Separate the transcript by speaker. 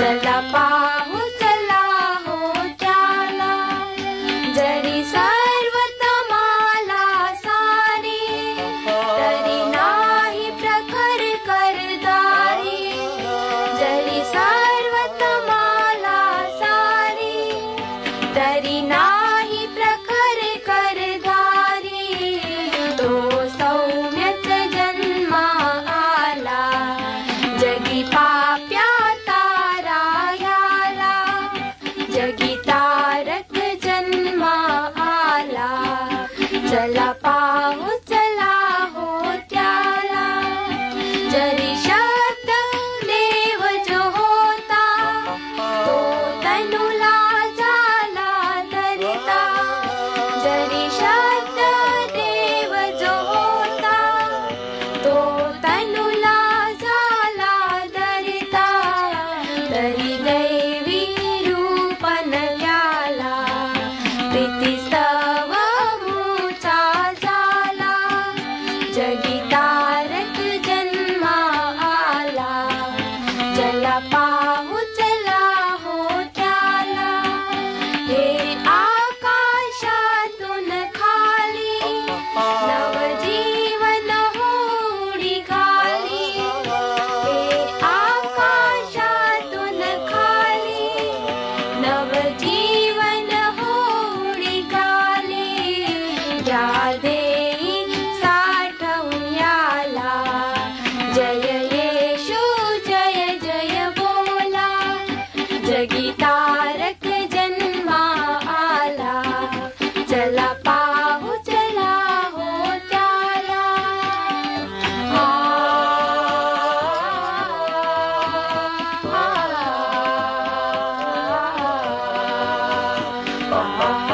Speaker 1: चला पाहू चला हो त्याला, जरी सर्वत माला सारी, तरी नाही प्रखर करदारी. जरी सर्वत माला सारी, तरी नाही प्रखर करदारी. तो सौम्यच जन्मा आला, जगी पाप्या तारायाला. जगी तारक जन्मा आला, चला पाहू चला हो त्याला. जरी शब्द देव जो होता, तो तनुला झाला धरिता. जरी शब्द देव जो होता, तो तनुला झाला धरिता. तरी दैवी रूपन त्याला, प्रीतिस्तव मूचा झाला. जगी तारक जन्मा आला, चला पाहू चला हो त्याला. हे आकाशातून खाली, नवजीवन होडी घाली. हे आकाशातून खाली, नवजीवन होडी घाली. या देई साठवून याला, जय येशू जय जय बोला. जगी तारक जन्मा आला, चला पाहू चला हो त्याला. आ, आ, आ, आ, आ.